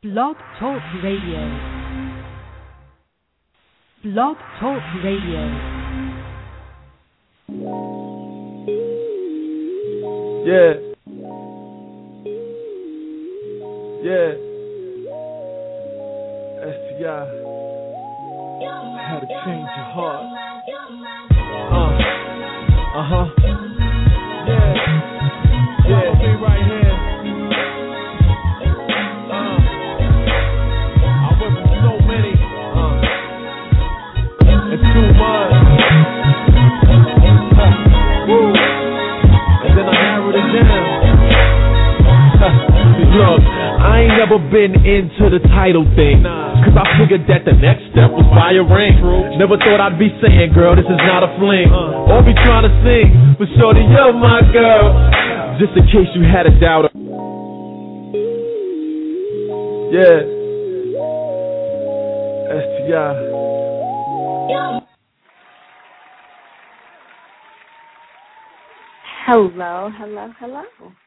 Blog Talk Radio. Blog Talk Radio. Yeah. Yeah. STI. How to change your heart. Yeah. Yeah, stay right here. I went from so many. It's too much. Woo. And then I narrowed it down. Look, I ain't never been into the title thing, cause I figured that the next step was buy a ring. Never thought I'd be saying, girl, this is not a fling, or be trying to sing, but shorty, you're my girl. Just in case you had a doubt. Yeah. STI. Hello, hello, hello.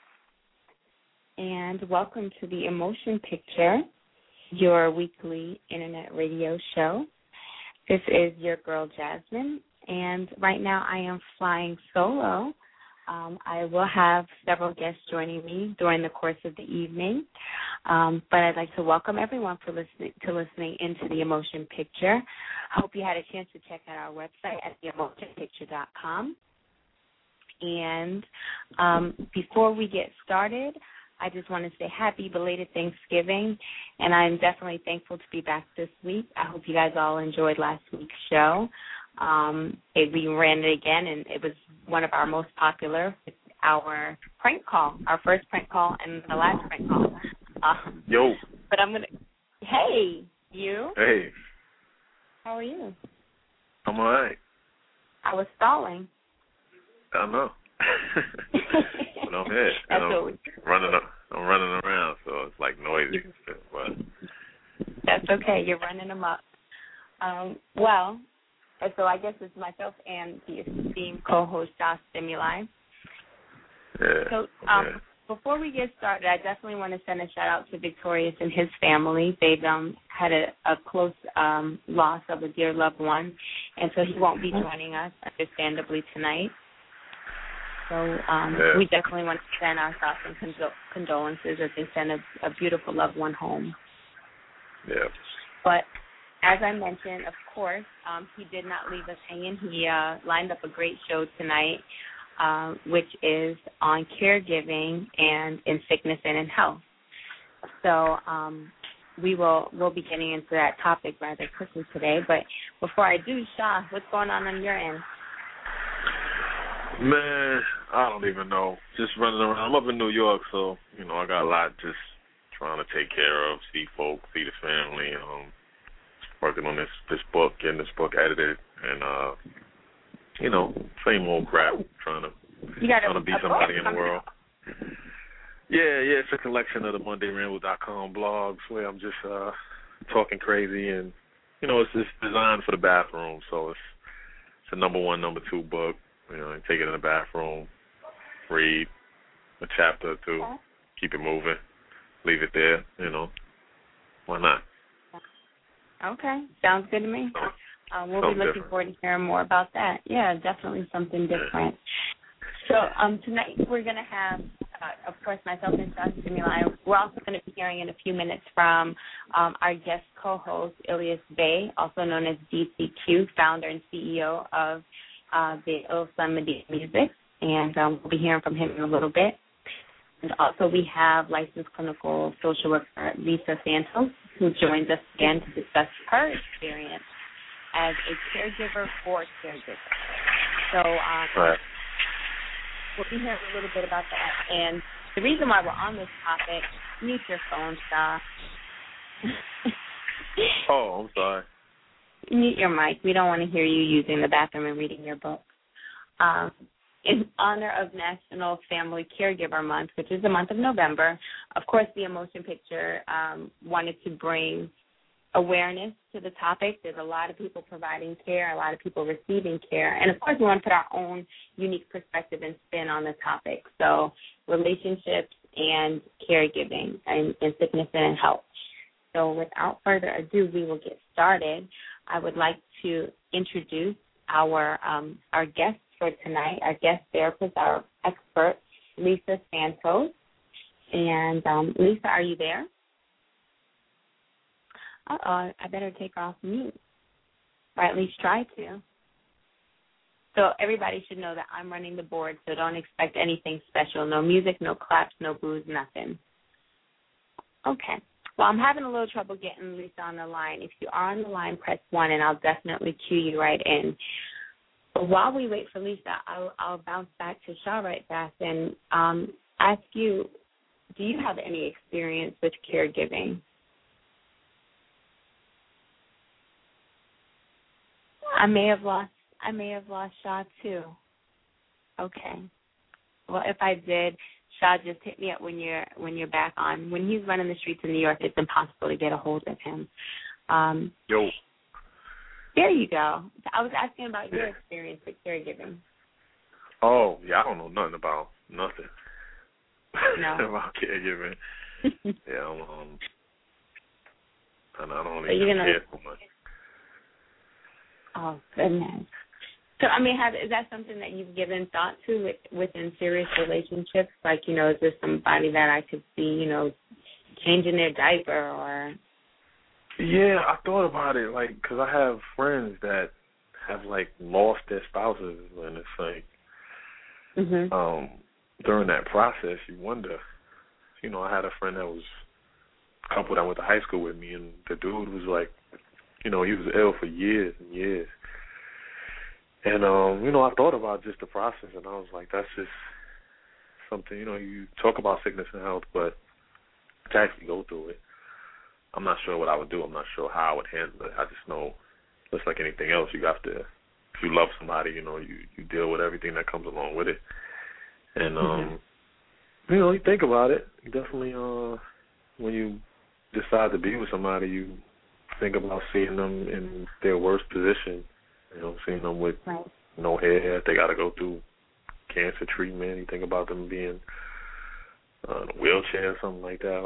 And welcome to the Emotion Picture, your weekly internet radio show. This is your girl, Jasmine, and right now I am flying solo. I will have several guests joining me during the course of the evening, but I'd like to welcome everyone for listening into the Emotion Picture. Hope you had a chance to check out our website at theemotionpicture.com. And before we get started, I just want to say happy belated Thanksgiving, and I'm definitely thankful to be back this week. I hope you guys all enjoyed last week's show. We ran it again, and it was one of our most popular. It's our prank call, our first prank call, and the last prank call. Yo. But I'm going to, hey, you? Hey. How are you? I'm all right. I was stalling. I know. But I'm here. I'm running around, so it's like noisy. But that's okay. You're running them up. Well, so I guess it's myself and the esteemed co-host, Josh Stimuli. Yeah. So before we get started, I definitely want to send a shout-out to Victorious and his family. They've had a close loss of a dear loved one, and so he won't be joining us, understandably, tonight. So we definitely want to send our thoughts and condolences as they send a beautiful loved one home. Yeah. But as I mentioned, of course, he did not leave us hanging. He lined up a great show tonight, which is on caregiving and in sickness and in health. So we'll be getting into that topic rather quickly today. But before I do, Shah, what's going on your end? Man, I don't even know. Just running around. I'm up in New York, so, I got a lot just trying to take care of, see folks, see the family, working on this book, getting this book edited, and, same old crap, trying to be somebody in the world. Yeah, it's a collection of the MondayRamble.com blogs where I'm just talking crazy, and, it's designed for the bathroom, so it's a number 1, number 2 book. Take it in the bathroom, read a chapter or two, keep it moving, leave it there, Why not? Okay, sounds good to me. We'll be looking forward to hearing more about that. Yeah, definitely something different. So tonight we're going to have, of course, myself and Josh Stimuli. We're also going to be hearing in a few minutes from our guest co-host, Ilyas Bey, also known as DCQ, founder and CEO of the Ill Son Media Music, and we'll be hearing from him in a little bit. And also we have licensed clinical social worker Lisa Santos, who joins us again to discuss her experience as a caregiver for caregivers. So we'll be hearing a little bit about that. And the reason why we're on this topic, mute your phone, Shah. Oh, I'm sorry. Mute your mic. We don't want to hear you using the bathroom and reading your book. In honor of National Family Caregiver Month, which is the month of November, of course, the Emotion Picture wanted to bring awareness to the topic. There's a lot of people providing care, a lot of people receiving care, and, of course, we want to put our own unique perspective and spin on the topic. So relationships and caregiving and sickness and health. So without further ado, we will get started. I would like to introduce our guest for tonight, our guest therapist, our expert, Lisa Santos. And Lisa, are you there? I better take her off mute, or at least try to. So everybody should know that I'm running the board, so don't expect anything special. No music, no claps, no boos, nothing. Okay. Well, I'm having a little trouble getting Lisa on the line. If you are on the line, press 1, and I'll definitely cue you right in. But while we wait for Lisa, I'll bounce back to Shaw right fast and ask you, do you have any experience with caregiving? I may have lost Shaw too. Okay. Well, if I did, Shaw, just hit me up when you're back on. When he's running the streets in New York, it's impossible to get a hold of him. Yo. There you go. I was asking about your experience with caregiving. Oh, yeah, I don't know nothing about nothing. No. About caregiving. Yeah, and I don't so even care so much. Oh, goodness. So, I mean, is that something that you've given thought to within serious relationships? Like, is there somebody that I could see, changing their diaper or? Yeah, I thought about it, because I have friends that have, lost their spouses, and it's during that process, you wonder. I had a friend that was a couple that went to high school with me, and the dude was he was ill for years and years. And, I thought about just the process, and I was like, that's just something, you talk about sickness and health, but to actually go through it, I'm not sure what I would do. I'm not sure how I would handle it. I just know, just like anything else, you have to, if you love somebody, you deal with everything that comes along with it. And, you think about it. You definitely, when you decide to be with somebody, you think about seeing them in their worst position. Seeing them with no hair, they got to go through cancer treatment. You think about them being in a wheelchair or something like that.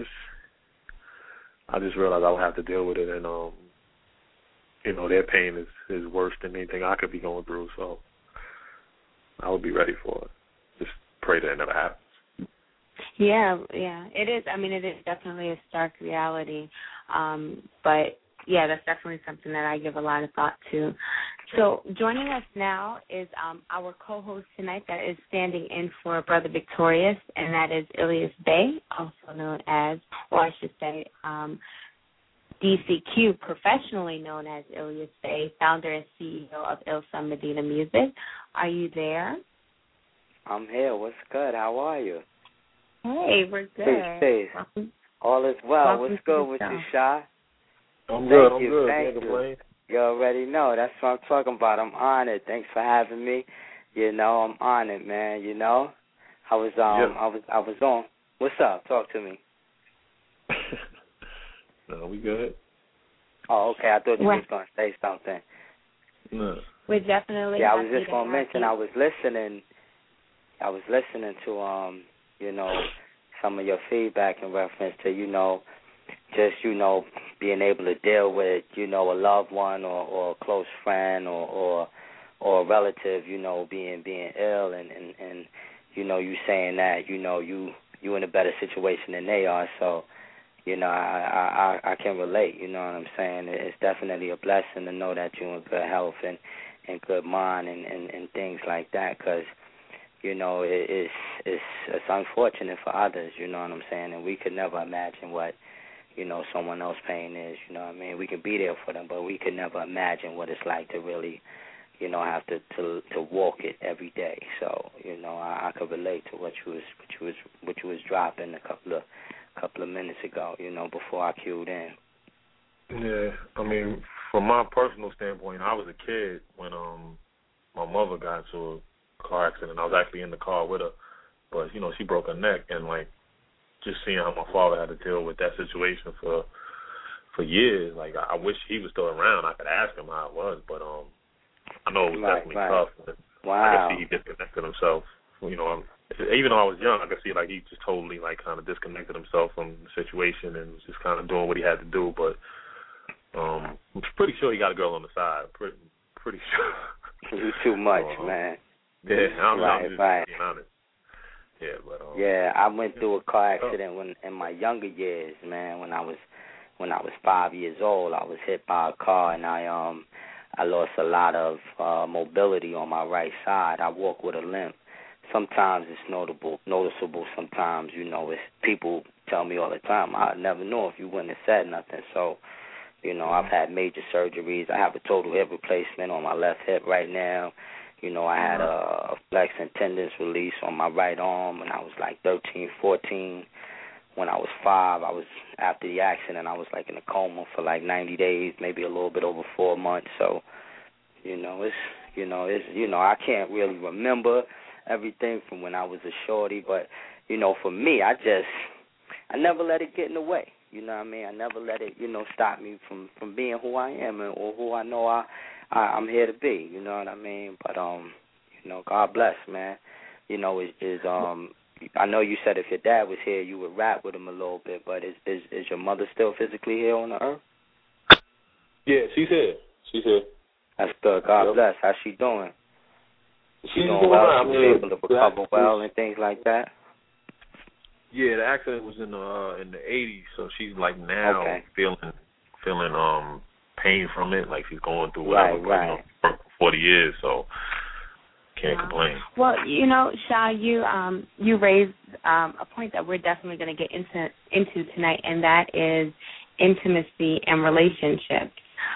I just realized I would have to deal with it, and their pain is worse than anything I could be going through. So I would be ready for it. Just pray that it never happens. Yeah, it is. I mean, it is definitely a stark reality, but. Yeah, that's definitely something that I give a lot of thought to. So joining us now is our co-host tonight that is standing in for Brother Victorious, and that is Ilyas Bey, also known as, or I should say, DCQ, professionally known as Ilyas Bey, founder and CEO of Ilsa Medina Music. Are you there? I'm here. What's good? How are you? Hey, we're good. Peace. All is well. What's good with you, Shy? I'm good. Thank you. You already know. That's what I'm talking about. I'm honored. Thanks for having me. I'm honored, man. I was on. What's up? Talk to me. No, we good. Oh, okay. I thought you was gonna say something. No. We're definitely. Yeah, I was just gonna mention. I was listening to some of your feedback in reference to being able to deal with, a loved one or a close friend or a relative, being ill and you saying that, you in a better situation than they are. So, I can relate, you know what I'm saying? It's definitely a blessing to know that you're in good health and good mind and things like that, because, it's unfortunate for others, you know what I'm saying? And we could never imagine what someone else's pain is, we can be there for them, but we could never imagine what it's like to really, have to walk it every day. So, I could relate to what you was dropping a couple of minutes ago, before I queued in. Yeah, from my personal standpoint, I was a kid when my mother got into a car accident. I was actually in the car with her, but she broke her neck, and just seeing how my father had to deal with that situation for years. I wish he was still around. I could ask him how it was, but I know it was definitely tough. Wow. I could see he disconnected himself even though I was young, I could see like he just totally like kind of disconnected himself from the situation and was just kind of doing what he had to do. But I'm pretty sure he got a girl on the side. Pretty sure. You too much, man. Yeah, I'm just right. being honest. Yeah, but yeah, I went through a car accident when in my younger years, man. When I was 5 years old, I was hit by a car, and I lost a lot of mobility on my right side. I walk with a limp. Sometimes it's noticeable. Sometimes, it's people tell me all the time, I never know if you wouldn't have said nothing. So, I've had major surgeries. I have a total hip replacement on my left hip right now. I had a flex and tendons release on my right arm when I was like 13, 14. When I was 5, after the accident, I was like in a coma for like 90 days, maybe a little bit over 4 months. So, I can't really remember everything from when I was a shorty, but, for me, I never let it get in the way. You know what I mean? I never let it, stop me from being who I am or who I know I'm here to be. You know what I mean? But God bless, man. I know you said if your dad was here, you would rap with him a little bit. But is your mother still physically here on the earth? Yeah, she's here. She's here. That's good. God bless. How's she doing? She's doing well. She was able to recover well and things like that. Yeah, the accident was in the 80s, so she's like now feeling pain from it, like she's going through whatever. Right. For 40 years, so can't complain. Well, Sha, you raised a point that we're definitely going to get into tonight, and that is intimacy and relationships,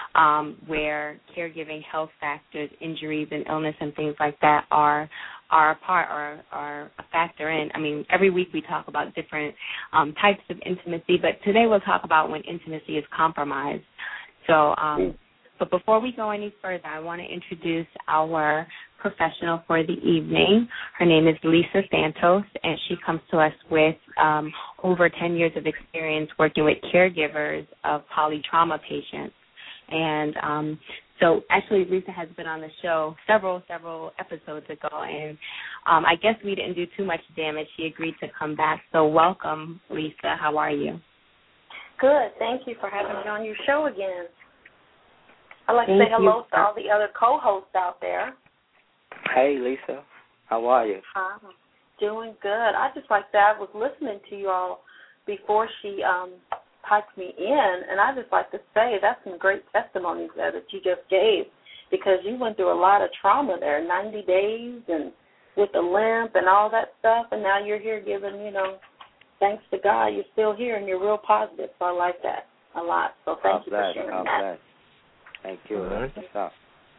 where caregiving, health factors, injuries, and illness and things like that are a part or are a factor in. I mean, every week we talk about different types of intimacy, but today we'll talk about when intimacy is compromised. So, but before we go any further, I want to introduce our professional for the evening. Her name is Lisa Santos, and she comes to us with over 10 years of experience working with caregivers of polytrauma patients. And so actually Lisa has been on the show several episodes ago, and I guess we didn't do too much damage. She agreed to come back. So welcome, Lisa. How are you? Good. Thank you for having me on your show again. I'd like to say hello to all the other co-hosts out there. Hey, Lisa. How are you? Hi. Doing good. I just like that. I was listening to you all before she typed me in, and I just like to say that's some great testimonies there that you just gave, because you went through a lot of trauma there, 90 days and with the limp and all that stuff, and now you're here giving, thanks to God, you're still here and you're real positive. So I like that a lot. So thank you for sharing that. Thank you. Right.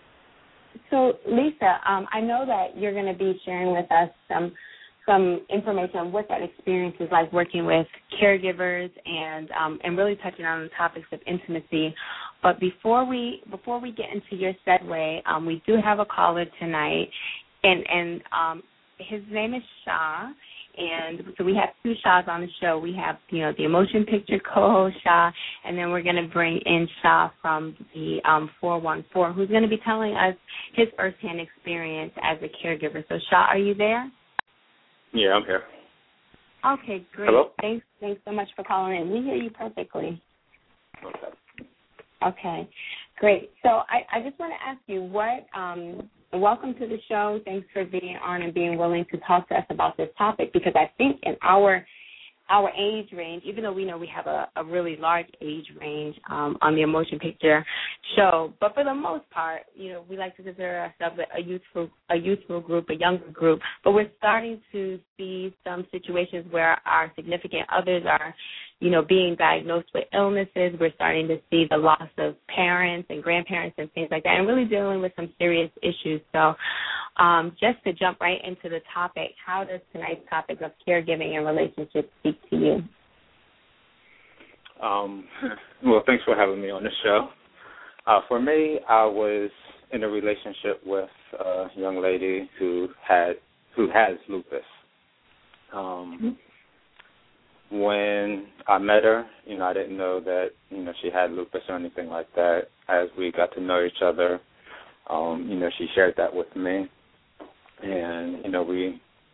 So, Lisa, I know that you're going to be sharing with us some information on what that experience is like working with caregivers and really touching on the topics of intimacy. But before we get into your segue, we do have a caller tonight, and his name is Sha. And so we have two Shas on the show. We have, the Emotion Picture co-host Sha, and then we're going to bring in Sha from the 414, who's going to be telling us his firsthand experience as a caregiver. So, Sha, are you there? Yeah, I'm here. Okay, great. Hello? Thanks so much for calling in. We hear you perfectly. Okay, great. So I just want to ask you welcome to the show. Thanks for being on and being willing to talk to us about this topic, because I think in our age range, even though we know we have a really large age range on the Emotion Picture show, but for the most part, we like to consider ourselves a youthful group, a younger group, but we're starting to see some situations where our significant others are, being diagnosed with illnesses. We're starting to see the loss of parents and grandparents and things like that, and really dealing with some serious issues. So just to jump right into the topic, how does tonight's topic of caregiving and relationships speak to you? Well, thanks for having me on the show. For me, I was in a relationship with a young lady who has lupus. When I met her, I didn't know that, she had lupus or anything like that. As we got to know each other, she shared that with me. And, we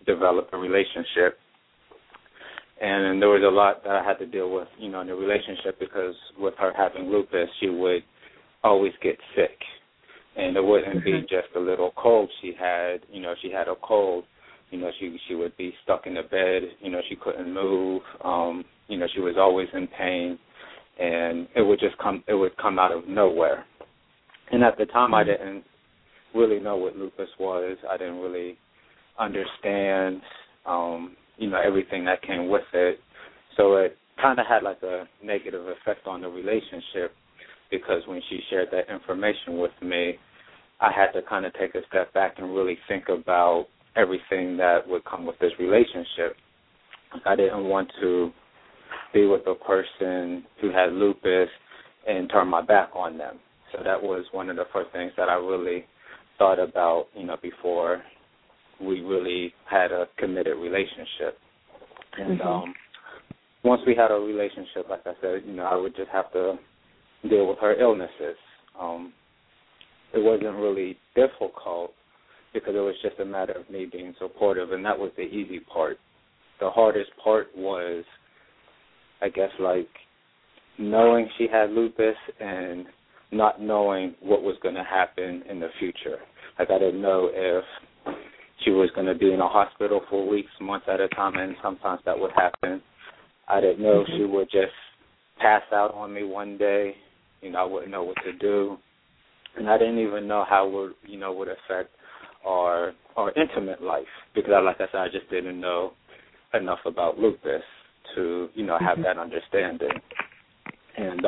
develop a relationship. And there was a lot that I had to deal with, in the relationship, because with her having lupus, she would always get sick. And it wouldn't be just a little cold she had. She had a cold. She would be stuck in the bed. She couldn't move. She was always in pain, and it would come out of nowhere. And at the time, I didn't really know what lupus was. I didn't really understand, everything that came with it. So it kind of had like a negative effect on the relationship, because when she shared that information with me, I had to kind of take a step back and really think about everything that would come with this relationship. I didn't want to be with a person who had lupus and turn my back on them. So that was one of the first things that I really thought about, before we really had a committed relationship. And once we had a relationship, like I said, I would just have to deal with her illnesses. It wasn't really difficult, because it was just a matter of me being supportive, and that was the easy part. The hardest part was, I guess, like knowing she had lupus and not knowing what was going to happen in the future. Like, I didn't know if she was going to be in a hospital for weeks, months at a time, and sometimes that would happen. I didn't know if she would just pass out on me one day. I wouldn't know what to do. And I didn't even know how it would affect our intimate life, because, like I said, I just didn't know enough about lupus to, have that understanding. And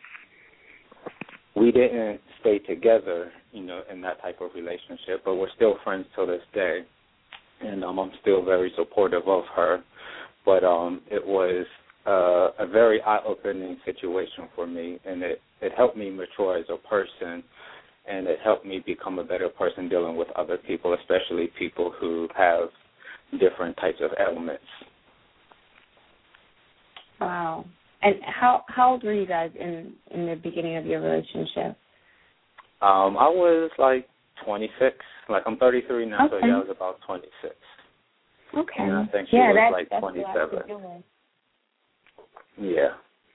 we didn't stay together, in that type of relationship, but we're still friends till this day. And I'm still very supportive of her. But it was a very eye-opening situation for me, and it helped me mature as a person, and it helped me become a better person dealing with other people, especially people who have different types of ailments. Wow. And how old were you guys in the beginning of your relationship? I was like 26. Like, I'm 33 now, so yeah, I was about 26. Okay. And I think she was like 27. Yeah.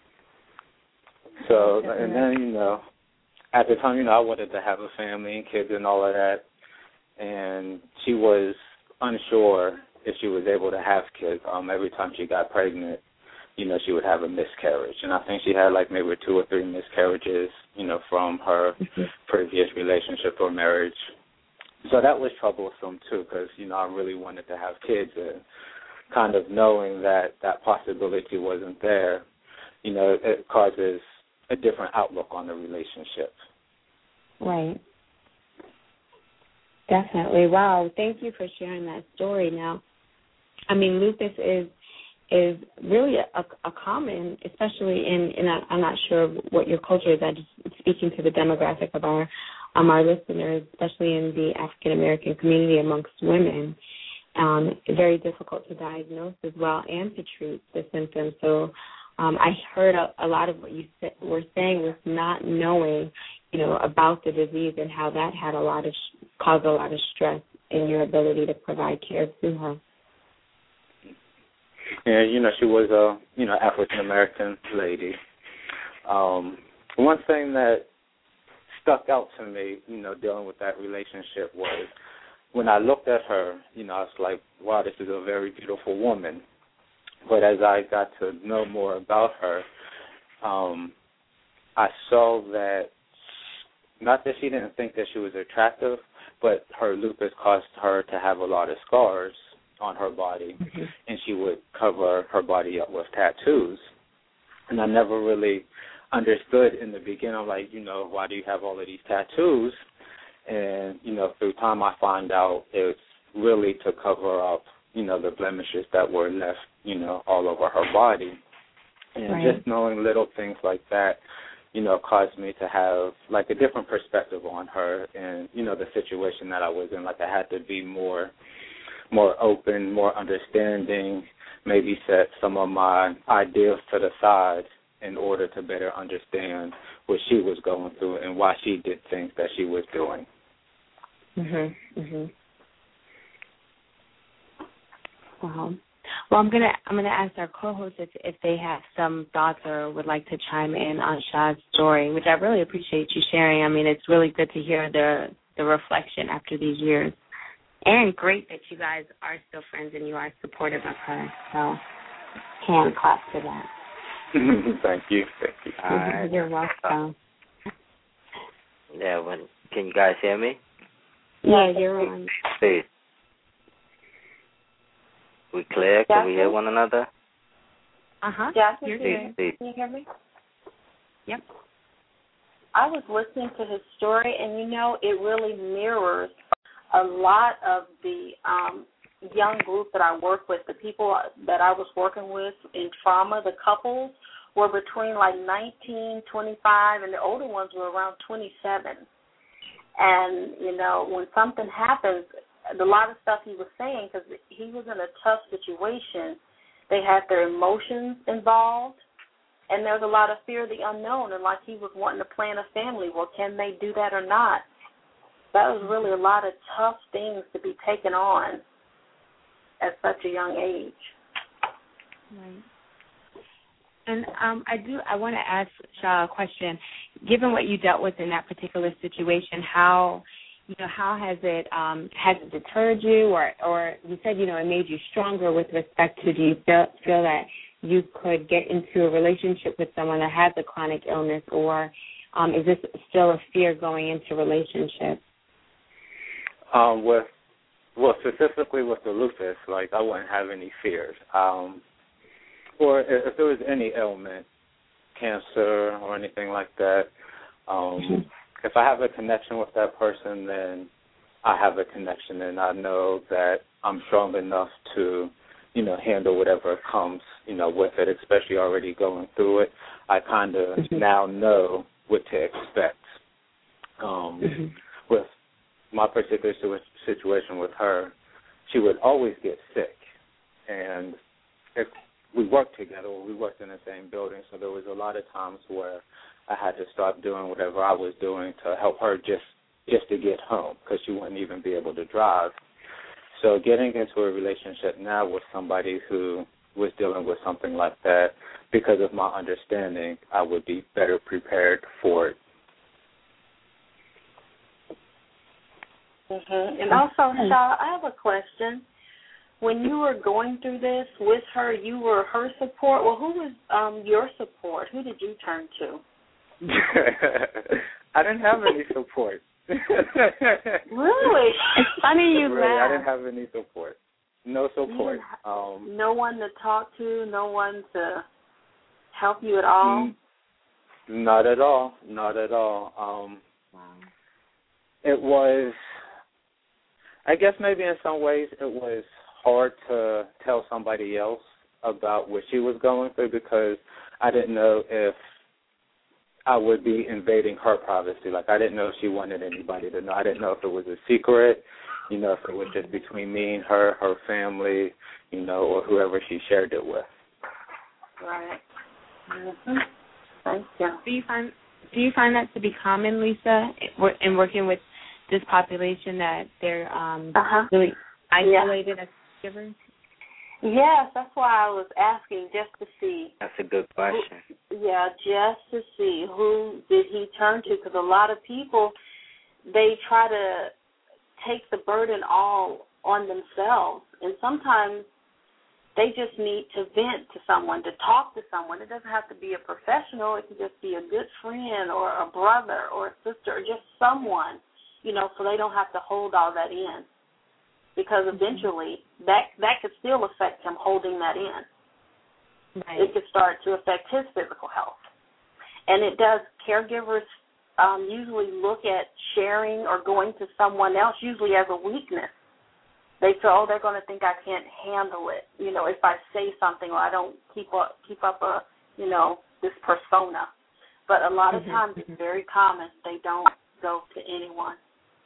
So, and then, at the time, I wanted to have a family and kids and all of that. And she was unsure if she was able to have kids. Every time she got pregnant, she would have a miscarriage. And I think she had like maybe 2 or 3 miscarriages, from her previous relationship or marriage. So that was troublesome too, because, I really wanted to have kids, and kind of knowing that possibility wasn't there, it causes a different outlook on the relationship. Right. Definitely. Wow. Thank you for sharing that story. Now, I mean, lupus is really a common, especially in I'm not sure what your culture is. I'm just speaking to the demographic of our listeners, especially in the African American community amongst women. Very difficult to diagnose as well and to treat the symptoms. So I heard a lot of what you were saying was not knowing, about the disease and how that had caused a lot of stress in your ability to provide care to her. And, she was a, African-American lady. One thing that stuck out to me, dealing with that relationship was when I looked at her, I was like, wow, this is a very beautiful woman. But as I got to know more about her, I saw that, not that she didn't think that she was attractive, but her lupus caused her to have a lot of scars on her body, and she would cover her body up with tattoos. And I never really understood in the beginning, like, why do you have all of these tattoos? And, through time I find out it's really to cover up, the blemishes that were left, all over her body. And just knowing little things like that, caused me to have, like, a different perspective on her and, the situation that I was in. Like, I had to be more open, more understanding, maybe set some of my ideas to the side in order to better understand what she was going through and why she did things that she was doing. Well, I'm gonna ask our co-hosts if they have some thoughts or would like to chime in on Shah's story, which I really appreciate you sharing. I mean, it's really good to hear the reflection after these years, and great that you guys are still friends and you are supportive of her. So, hand clap to that. Thank you. You're welcome. Yeah, can you guys hear me? Yeah, you're on. Please. We clear? Can we hear one another? Jasmine, You're can you hear me? Yep. I was listening to his story, and it really mirrors a lot of the young group that I work with. The people that I was working with in trauma, the couples, were between like 19, 25, and the older ones were around 27. And, when something happens, a lot of stuff he was saying, because he was in a tough situation, they had their emotions involved, and there was a lot of fear of the unknown, and like he was wanting to plan a family. Well, can they do that or not? That was really a lot of tough things to be taken on at such a young age. Right. And I want to ask Shah a question. Given what you dealt with in that particular situation, how has it deterred you, or you said it made you stronger with respect to? Do you feel that you could get into a relationship with someone that has a chronic illness, or is this still a fear going into relationships? Specifically with the lupus, like I wouldn't have any fears. Or if there was any ailment, cancer or anything like that, if I have a connection with that person, then I have a connection, and I know that I'm strong enough to, handle whatever comes, with it, especially already going through it. I kind of now know what to expect. With my particular situation with her, she would always get sick, and if we worked together, we worked in the same building, so there was a lot of times where I had to stop doing whatever I was doing to help her just to get home, because she wouldn't even be able to drive. So getting into a relationship now with somebody who was dealing with something like that, because of my understanding, I would be better prepared for it. And also, Shah, I have a question. When you were going through this with her, you were her support. Well, who was your support? Who did you turn to? I didn't have any support. Really? It's funny you laugh. I didn't have any support. No support. No one to talk to, no one to help you at all? Not at all. Not at all. Wow. It was, I guess maybe in some ways it was hard to tell somebody else about what she was going through, because I didn't know if I would be invading her privacy. Like, I didn't know if she wanted anybody to know. I didn't know if it was a secret, if it was just between me and her family, or whoever she shared it with. Right. Thank you. Do you find that to be common, Lisa, in working with this population, that they're really isolated as givers? Yes, that's why I was asking, just to see. That's a good question. Just to see who did he turn to, because a lot of people, they try to take the burden all on themselves, and sometimes they just need to vent to someone, to talk to someone. It doesn't have to be a professional. It can just be a good friend or a brother or a sister or just someone, so they don't have to hold all that in. Because eventually that could still affect him holding that in. Right. It could start to affect his physical health. And it does. Caregivers usually look at sharing or going to someone else usually as a weakness. They feel, they're going to think I can't handle it, if I say something or I don't keep up a, this persona. But a lot of times it's very common. They don't go to anyone.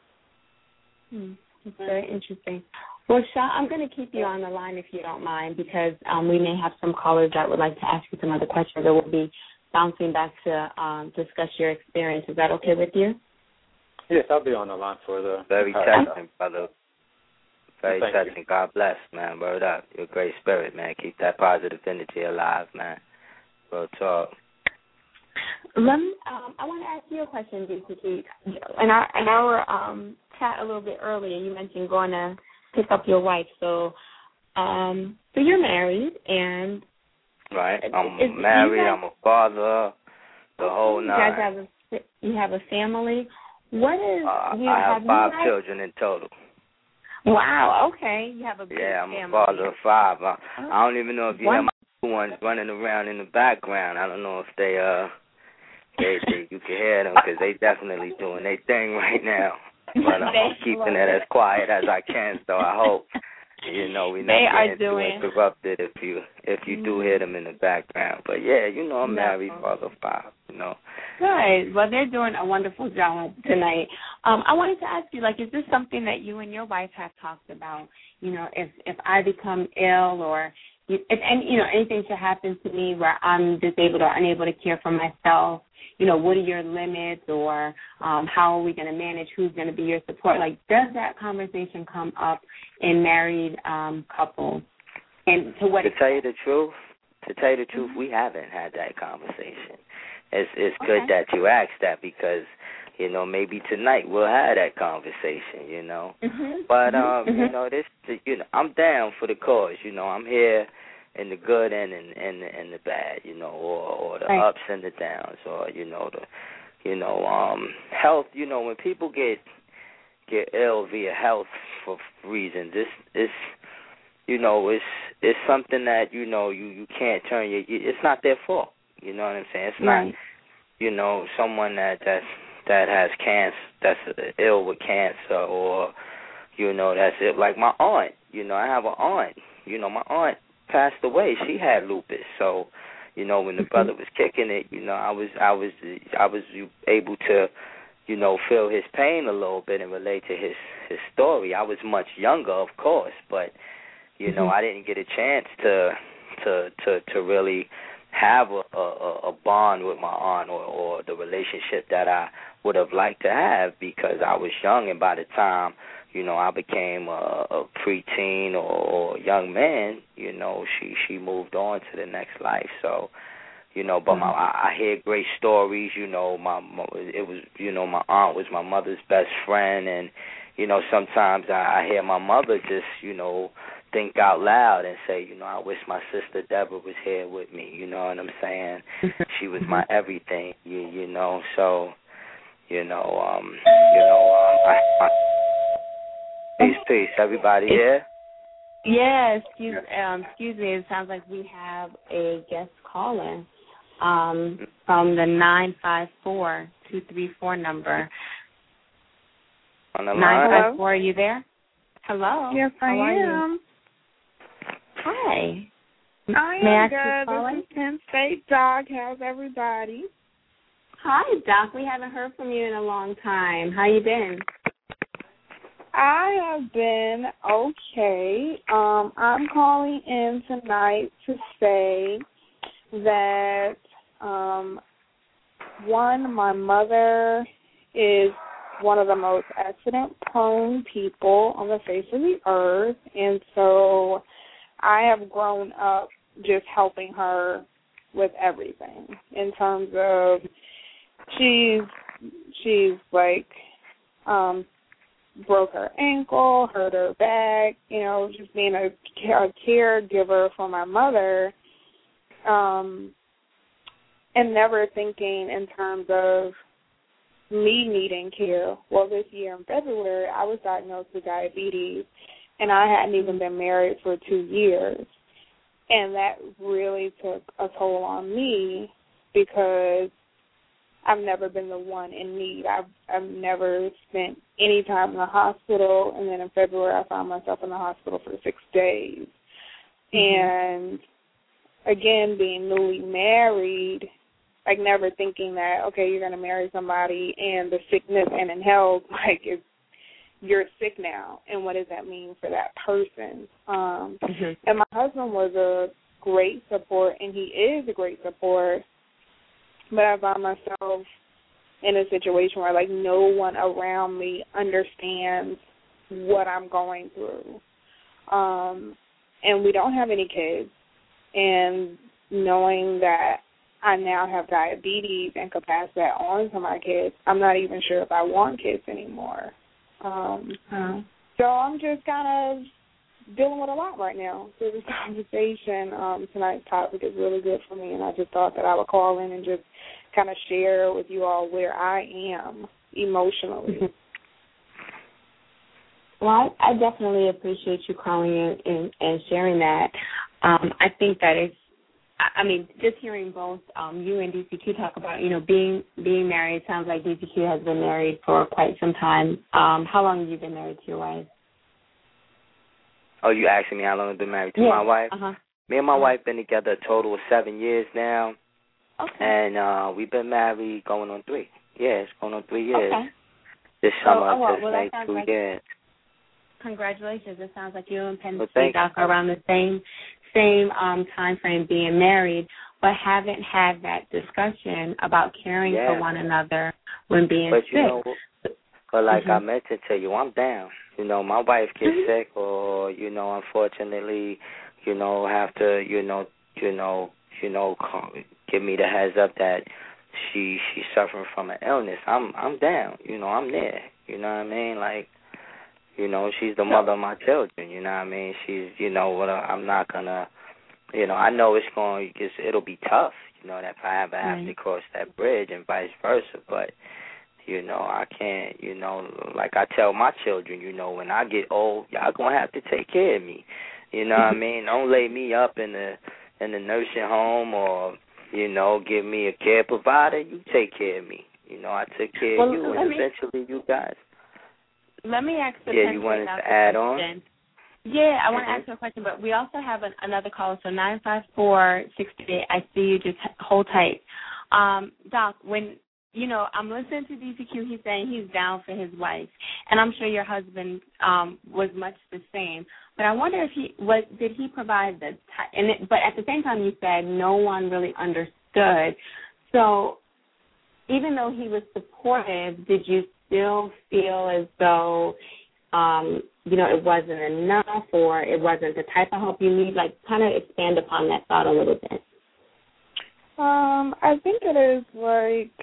It's very interesting. Well, Shah, I'm going to keep you on the line if you don't mind, because we may have some callers that would like to ask you some other questions, or we'll be bouncing back to discuss your experience. Is that okay with you? Yes, I'll be on the line for the... Very touching, brother. Very Thank touching. God bless, man. Word up. You're a great spirit, man. Keep that positive energy alive, man. Real talk. Let me. I want to ask you a question, DCT. In our chat a little bit earlier, you mentioned going to pick up your wife. So you're married, and right. I'm married. I'm a father. The whole nine. You have a family. What is? I have 5 children in total. Wow. Okay. You have a big family. I'm a father of 5. I don't even know if you have my 2 ones running around in the background. I don't know if they you can hear them because they definitely doing their thing right now. But I'm keeping it as quiet as I can, so I hope we not getting too interrupted if you do hear them in the background. But yeah, I'm married, father of 5. Good. Well, they're doing a wonderful job tonight. I wanted to ask you, is this something that you and your wife have talked about? If I become ill or if anything should happen to me where I'm disabled or unable to care for myself, what are your limits, or how are we going to manage? Who's going to be your support? Does that conversation come up in married couples? And to what? To tell you the truth, we haven't had that conversation. It's good that you asked that because, maybe tonight we'll have that conversation, But, I'm down for the cause, I'm here in the good and the bad, or the ups and the downs, or, health, when people get ill via health for reasons, it's something that, you can't turn it's not their fault. You know what I'm saying? It's not, someone that has cancer, that's ill with cancer, or, that's it. Like my aunt, I have an aunt. My aunt passed away. She had lupus. So, when the brother was kicking it, I was able to, feel his pain a little bit and relate to his story. I was much younger, of course, but, I didn't get a chance to really have a bond with my aunt or the relationship that I would have liked to have because I was young, and by the time, I became a preteen or young man, she moved on to the next life. So, but I hear great stories, it was, my aunt was my mother's best friend, and, sometimes I hear my mother just, think out loud and say, I wish my sister Deborah was here with me. You know what I'm saying? She was my everything. So, peace, everybody here. Yeah, excuse me. It sounds like we have a guest caller from the 954-234 number. On the line. 954, are you there? Hello. Yes, I am. Hi. I am good. This is Penn State Doc. How's everybody? Hi, Doc. We haven't heard from you in a long time. How you been? I have been okay. I'm calling in tonight to say that, my mother is one of the most accident-prone people on the face of the earth, and so I have grown up just helping her with everything in terms of she's broke her ankle, hurt her back, just being a caregiver for my mother, and never thinking in terms of me needing care. Well, this year in February, I was diagnosed with diabetes, and I hadn't even been married for 2 years. And that really took a toll on me because I've never been the one in need. I've never spent any time in the hospital, and then in February I found myself in the hospital for 6 days. And, again, being newly married, never thinking that, okay, you're going to marry somebody and the sickness and in health, you're sick now, and what does that mean for that person? And my husband was a great support, and he is a great support, but I found myself in a situation where, no one around me understands what I'm going through. and we don't have any kids, and knowing that I now have diabetes and could pass that on to my kids, I'm not even sure if I want kids anymore. So I'm just kind of dealing with a lot right now. So this conversation, tonight's topic is really good for me, and I just thought that I would call in and just kind of share with you all where I am emotionally. Well, I definitely appreciate you calling in and sharing that. I think that it's, I mean, just hearing both you and DCQ talk about, being married. Sounds like DCQ has been married for quite some time. How long have you been married to your wife? Oh, you asking me how long I've been married to my wife? Uh-huh. Me and my wife been together a total of 7 years now. Okay. And we've been married going on 3. Yeah, it's going on 3 years. Okay. This summer, just well, made 2 years. Congratulations. It sounds like you and Penn State are around the same time frame being married, but haven't had that discussion about caring for one another when being sick. But like I mentioned to you, I'm down. My wife gets sick or, unfortunately, have to, give me the heads up that she's suffering from an illness. I'm down. I'm there. You know what I mean? Like, she's the mother of my children. You know what I mean? She's, I'm not gonna, I know it'll be tough. That if I ever have to cross that bridge and vice versa. But, I can't. Like I tell my children, when I get old, y'all gonna have to take care of me. You know what I mean? Don't lay me up in the nursing home or, give me a care provider. You take care of me. I took care of you, and eventually you guys. Let me ask the you wanted to add on? Yeah, I want to ask you a question, but we also have another caller, so 954-68. I see you. Just hold tight. Doc, when, I'm listening to DCQ, he's saying he's down for his wife, and I'm sure your husband was much the same. But I wonder if did he provide but at the same time you said no one really understood. So even though he was supportive, did you still feel as though, it wasn't enough or it wasn't the type of help you need? Like, kind of expand upon that thought a little bit. I think it is like,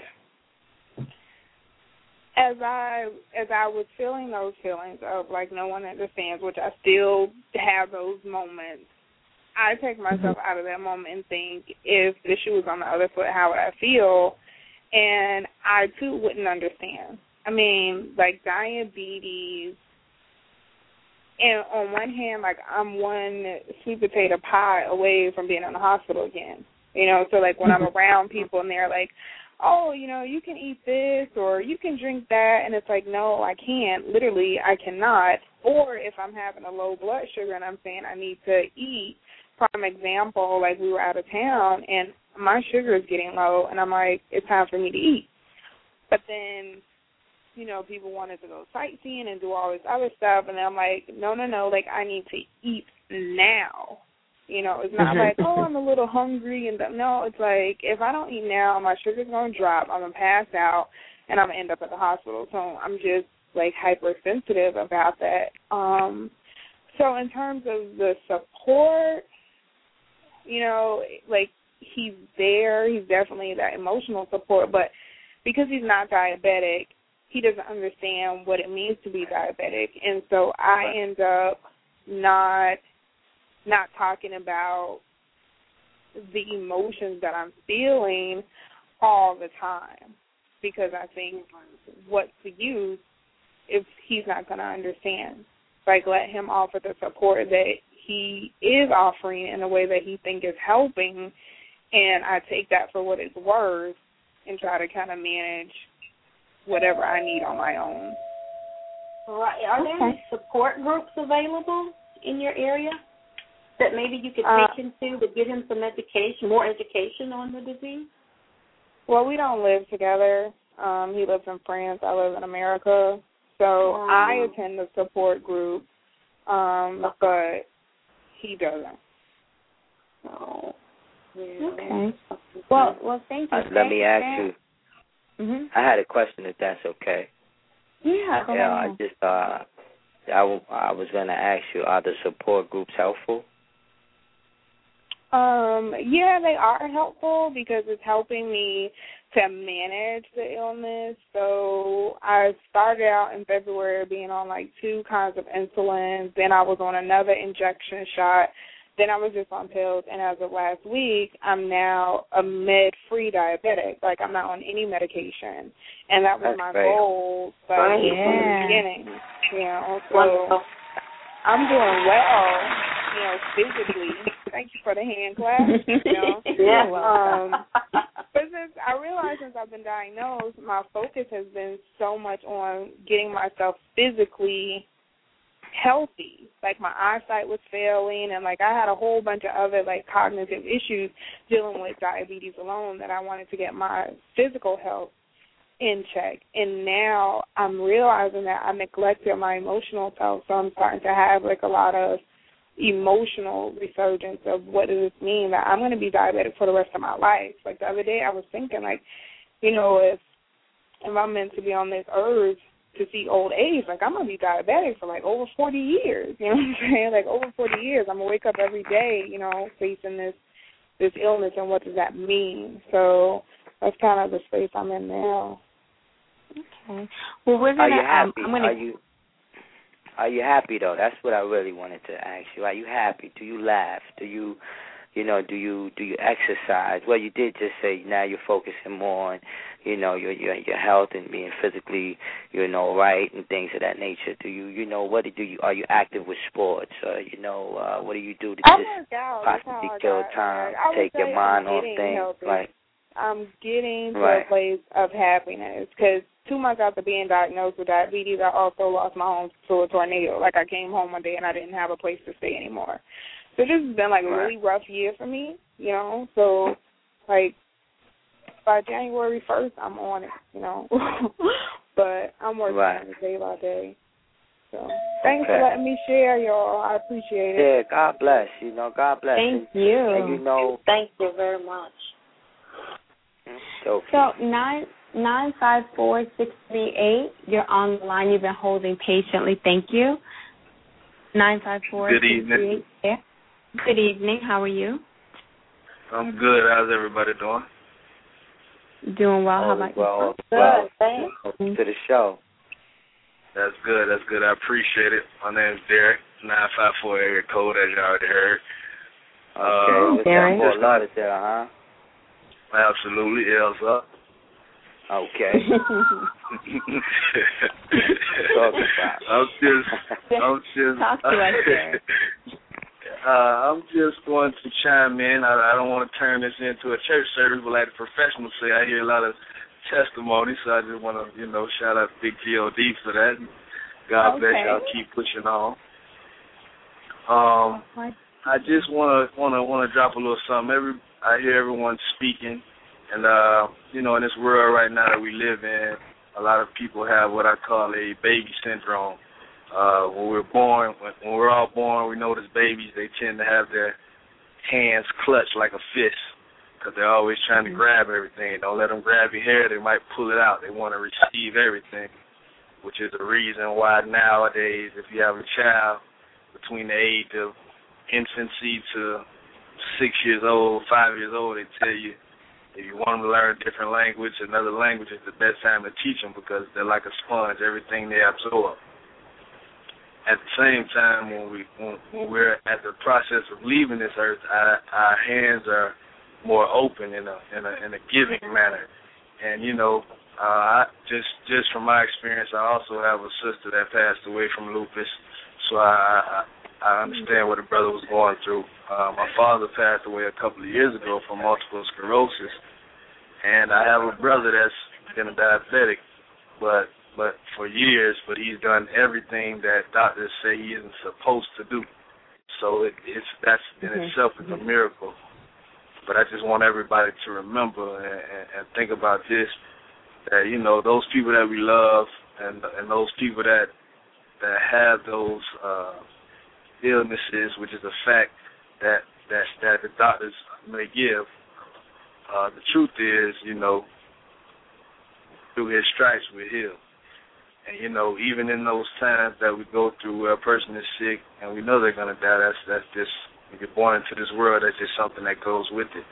as I was feeling those feelings of like no one understands, which I still have those moments, I take myself out of that moment and think, if the shoe was on the other foot, how would I feel? And I too wouldn't understand. I mean, like diabetes, and on one hand, like I'm one sweet potato pie away from being in the hospital again. So like when I'm around people and they're like, oh, you can eat this or you can drink that, and it's like, no, I can't. Literally, I cannot. Or if I'm having a low blood sugar and I'm saying I need to eat, prime example, like we were out of town and my sugar is getting low, and I'm like, it's time for me to eat. But then, people wanted to go sightseeing and do all this other stuff, and I'm like, no, like I need to eat now. It's not like, oh, I'm a little hungry, and no, it's like, if I don't eat now, my sugar's going to drop, I'm going to pass out, and I'm going to end up at the hospital. So I'm just, like, hypersensitive about that. So in terms of the support, like, he's there. He's definitely that emotional support, but because he's not diabetic, he doesn't understand what it means to be diabetic, and so I end up not talking about the emotions that I'm feeling all the time, because I think what's the use if he's not going to understand? Like, let him offer the support that he is offering in a way that he thinks is helping, and I take that for what it's worth and try to kind of manage whatever I need on my own. Right. Are there any support groups available in your area that maybe you could take him to give him some education, more education on the disease? Well, we don't live together. He lives in France. I live in America. So I attend the support group, but he doesn't. Oh. Okay. Well, thank you. Let me ask you. I had a question, if that's okay. Yeah, go ahead. I was going to ask you, are the support groups helpful? Yeah, they are helpful because it's helping me to manage the illness. So I started out in February being on like 2 kinds of insulin. Then I was on another injection shot. Then I was just on pills. And as of last week, I'm now a med-free diabetic. Like I'm not on any medication. And that was my goal from the beginning. You know, so I'm doing well, you know, physically. Thank you for the hand clap. You know? But since I realized since I've been diagnosed, my focus has been so much on getting myself physically healthy. Like my eyesight was failing, and like I had a whole bunch of other like cognitive issues dealing with diabetes alone that I wanted to get my physical health in check. And now I'm realizing that I neglected my emotional self, so I'm starting to have like a lot of emotional resurgence of what does this mean that I'm going to be diabetic for the rest of my life. Like the other day I was thinking like, you know, if I'm meant to be on this earth to see old age, like I'm going to be diabetic for like over 40 years, you know what I'm saying? Like over 40 years, I'm going to wake up every day, you know, facing this illness, and what does that mean? So that's kind of the space I'm in now. Okay. Well, we're going to... Are you happy though? That's what I really wanted to ask you. Are you happy? Do you laugh? Do you exercise? Well, you did just say now you're focusing more on, you know, your health and being physically, you know, right and things of that nature. Do you know what do you? Are you active with sports? You know, what do you do to just possibly kill time, take your mind off things? Healthy. Like I'm getting to a place of happiness because 2 months after being diagnosed with diabetes, I also lost my home to a tornado. Like I came home one day and I didn't have a place to stay anymore. So this has been like a really rough year for me, you know. So like by January 1st, I'm on it, you know. But I'm working on it day by day. So thanks for letting me share, y'all. I appreciate it. Yeah, God bless. You know, God bless. Thank you. And you know, thank you very much. So 954-638, you're on the line. You've been holding patiently. Thank you. 954-638. Good evening. Yeah. Good evening. How are you? I'm good. How's everybody doing? Doing well. How about you? Good. Thanks. To the show. That's good. That's good. I appreciate it. My name's Derek. 954 area code, as you already heard. Okay. Derek. A lot of there, huh? Absolutely. L's up. Okay. Talk to us, Derek. I'm just going to chime in. I don't want to turn this into a church service, but like the professionals say, I hear a lot of testimony, so I just want to, you know, shout out Big G.O.D. for that. God bless y'all. Keep pushing on. I just want to drop a little something. I hear everyone speaking, and you know, in this world right now that we live in, a lot of people have what I call a baby syndrome. When we're born, when we're all born, we notice babies, they tend to have their hands clutched like a fist because they're always trying to grab everything. Don't let them grab your hair. They might pull it out. They want to receive everything, which is the reason why nowadays if you have a child between the age of infancy to 6 years old, 5 years old, they tell you if you want them to learn a different language, another language is the best time to teach them because they're like a sponge, everything they absorb. At the same time, when we're at the process of leaving this earth, our hands are more open in a giving manner. And you know, just from my experience, I also have a sister that passed away from lupus, so I understand what the brother was going through. My father passed away a couple of years ago from multiple sclerosis, and I have a brother that's been a diabetic, but for years, but he's done everything that doctors say he isn't supposed to do. So that's in itself is a miracle. But I just want everybody to remember and think about this, that, you know, those people that we love and those people that have those illnesses, which is a fact that the doctors may give, the truth is, you know, through his stripes we're healed. And, you know, even in those times that we go through where a person is sick and we know they're going to die, that's just, when you're born into this world, that's just something that goes with it.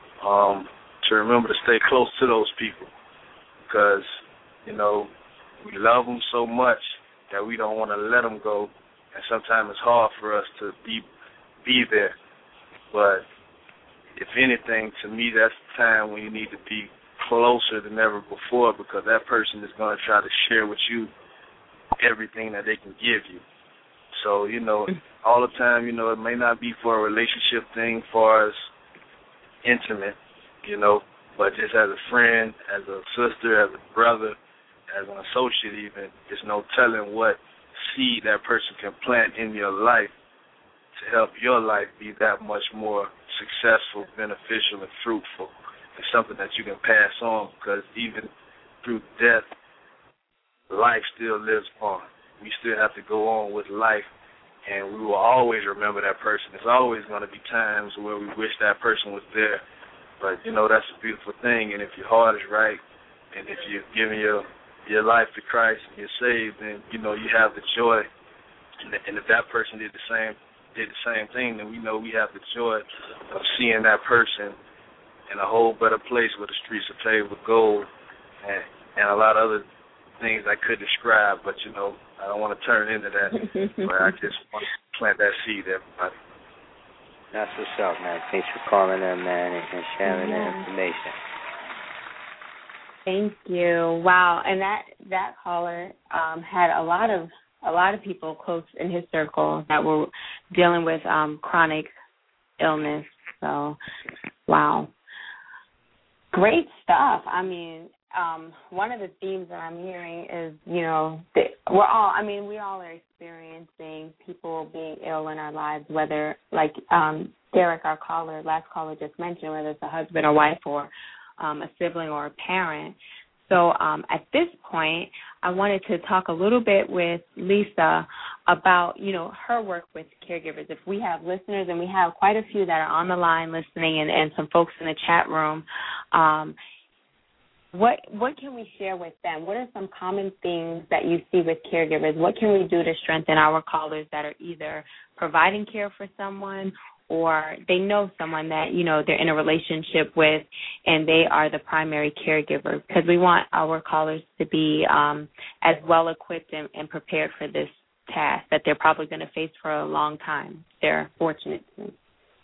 To remember to stay close to those people because, you know, we love them so much that we don't want to let them go. And sometimes it's hard for us to be there. But if anything, to me, that's the time when you need to be closer than ever before because that person is going to try to share with you everything that they can give you. So, you know, all the time, you know, it may not be for a relationship thing far as intimate, you know, but just as a friend, as a sister, as a brother, as an associate even, there's no telling what seed that person can plant in your life to help your life be that much more successful, beneficial, and fruitful. It's something that you can pass on because even through death, life still lives on. We still have to go on with life, and we will always remember that person. There's always going to be times where we wish that person was there, but, you know, that's a beautiful thing, and if your heart is right, and if you're giving your life to Christ and you're saved, then, you know, you have the joy, and if that person did the same thing, then we know we have the joy of seeing that person in a whole better place where the streets are paved with gold and a lot of other things I could describe, but, you know, I don't want to turn into that, but I just want to plant that seed, everybody. That's what's up, man. Thanks for calling in, man, and sharing the information. Thank you. Wow, and that caller had a lot of people close in his circle that were dealing with chronic illness. So, wow. Great stuff. I mean, one of the themes that I'm hearing is, you know, we all are experiencing people being ill in our lives, whether, like Derek, our last caller just mentioned, whether it's a husband or wife or a sibling or a parent. So at this point, I wanted to talk a little bit with Lisa about, you know, her work with caregivers. If we have listeners, and we have quite a few that are on the line listening and some folks in the chat room, what can we share with them? What are some common things that you see with caregivers? What can we do to strengthen our callers that are either providing care for someone or they know someone that, you know, they're in a relationship with and they are the primary caregiver? Because we want our callers to be as well equipped and prepared for this task that they're probably going to face for a long time. They're fortunate to.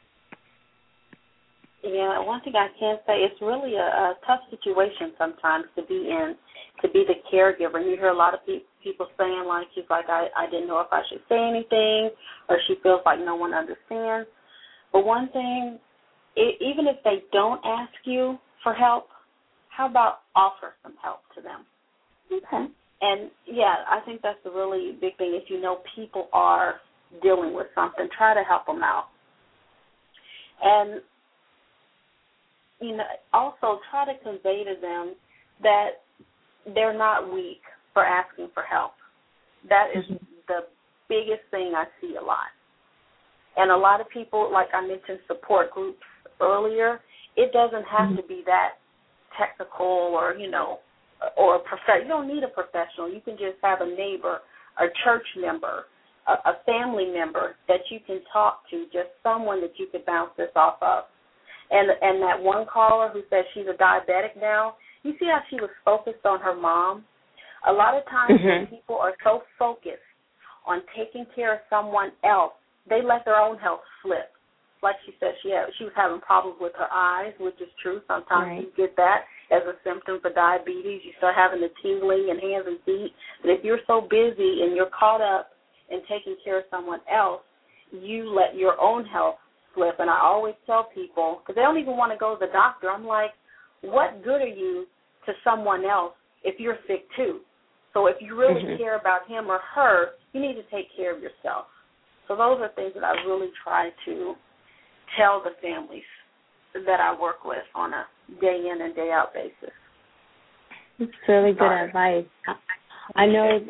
Yeah, one thing I can say, it's really a tough situation sometimes to be in, to be the caregiver. And you hear a lot of people saying, like, she's like, I didn't know if I should say anything, or she feels like no one understands. But one thing, even if they don't ask you for help, how about offer some help to them? Okay. And, yeah, I think that's a really big thing. If you know people are dealing with something, try to help them out. And, you know, also try to convey to them that they're not weak for asking for help. That is the biggest thing I see a lot. And a lot of people, like I mentioned, support groups earlier, it doesn't have to be that technical or, you know, or a professional. You don't need a professional. You can just have a neighbor, a church member, a family member that you can talk to, just someone that you could bounce this off of. And that one caller who says she's a diabetic now, you see how she was focused on her mom? A lot of times when people are so focused on taking care of someone else, they let their own health slip. Like she said, she was having problems with her eyes, which is true. Sometimes you get that as a symptom for diabetes. You start having the tingling in hands and feet. But if you're so busy and you're caught up in taking care of someone else, you let your own health slip. And I always tell people, because they don't even want to go to the doctor, I'm like, what good are you to someone else if you're sick too? So if you really care about him or her, you need to take care of yourself. So those are things that I really try to tell the families that I work with on a day in and day out basis. It's really good advice. I know.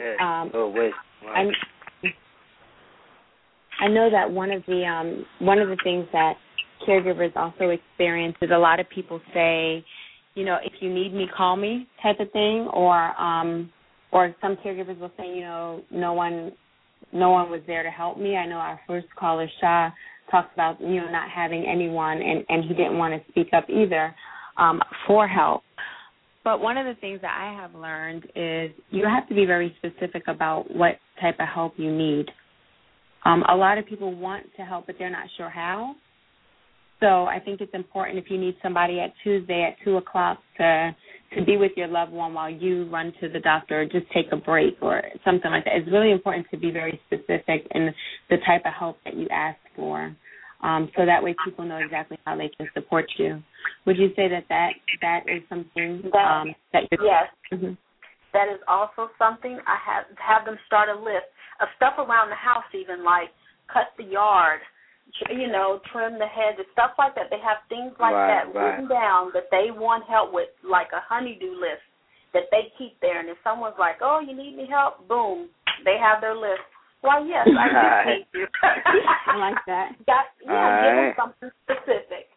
I know that one of the things that caregivers also experience is a lot of people say, you know, if you need me, call me type of thing, or or some caregivers will say, no one was there to help me. I know our first caller, Shah, talks about, not having anyone, and he didn't want to speak up either for help. But one of the things that I have learned is you have to be very specific about what type of help you need. A lot of people want to help, but they're not sure how. So I think it's important if you need somebody at Tuesday at 2 o'clock to be with your loved one while you run to the doctor or just take a break or something like that. It's really important to be very specific in the type of help that you ask for, so that way people know exactly how they can support you. Would you say that is something that you're... Yes. Mm-hmm. That is also something I have them start a list of stuff around the house, even like cut the yard, trim the hedges, stuff like that. They have things like that written down that they want help with, like a honey-do list that they keep there. And if someone's like, oh, you need me help, boom, they have their list. Why, yes, I do need you. I like that. Give them something specific.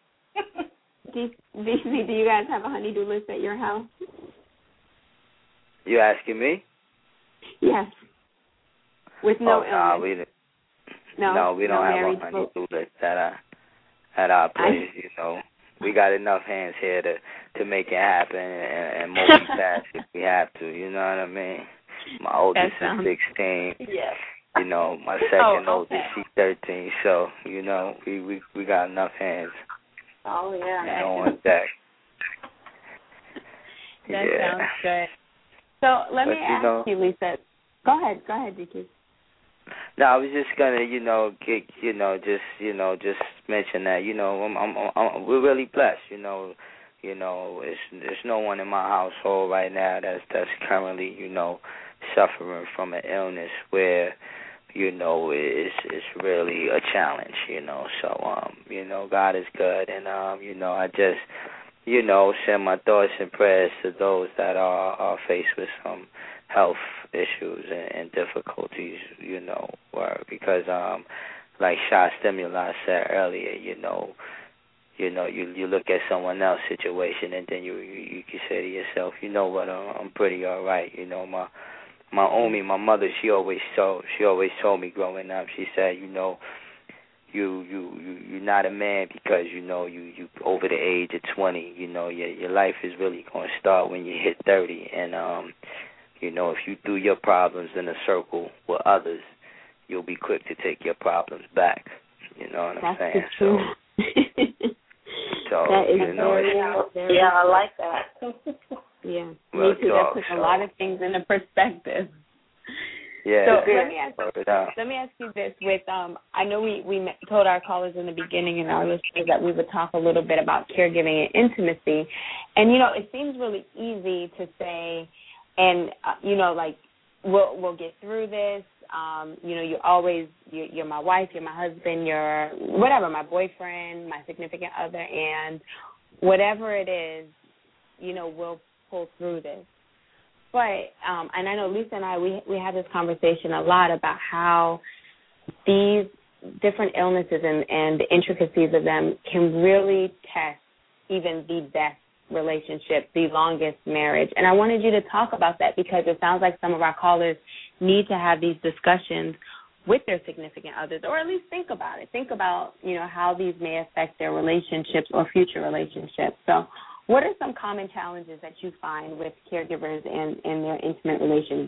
Do you guys have a honey-do list at your house? You asking me? Yes. With no illness. No, we don't have a honey-do list at our place. We got enough hands here to make it happen and multitask if we have to. You know what I mean? My oldest is 16. Yes. My second oldest, she's 13. So we got enough hands. Oh yeah. On deck. That sounds good. So let me ask you, Lisa. Go ahead, DQ. No, I was just gonna, just mention that, we're really blessed, there's no one in my household right now that's currently, suffering from an illness where, it's really a challenge, So, God is good, and I just, send my thoughts and prayers to those that are faced with some health issues and difficulties, because like Shah Stimuli said earlier, you look at someone else's situation and then you can say to yourself, you know what, I'm pretty all right. My Omi, my mother, she always told me growing up, she said, you're not a man because you over the age of 20. Your life is really going to start when you hit 30, and if you threw your problems in a circle with others, you'll be quick to take your problems back. You know what I'm saying? So that is very, I like that. Yeah, me too. That puts a lot of things into perspective. Yeah. So let me ask you this: with I know we told our callers in the beginning and our listeners that we would talk a little bit about caregiving and intimacy, and it seems really easy to say, and like we'll get through this. You're my wife, you're my husband, you're whatever, my boyfriend, my significant other, and whatever it is, we'll pull through this. But, and I know Lisa and I, we have this conversation a lot about how these different illnesses and the intricacies of them can really test even the best relationship, the longest marriage. And I wanted you to talk about that because it sounds like some of our callers need to have these discussions with their significant others, or at least think about it. Think about, how these may affect their relationships or future relationships. So what are some common challenges that you find with caregivers and their intimate relations?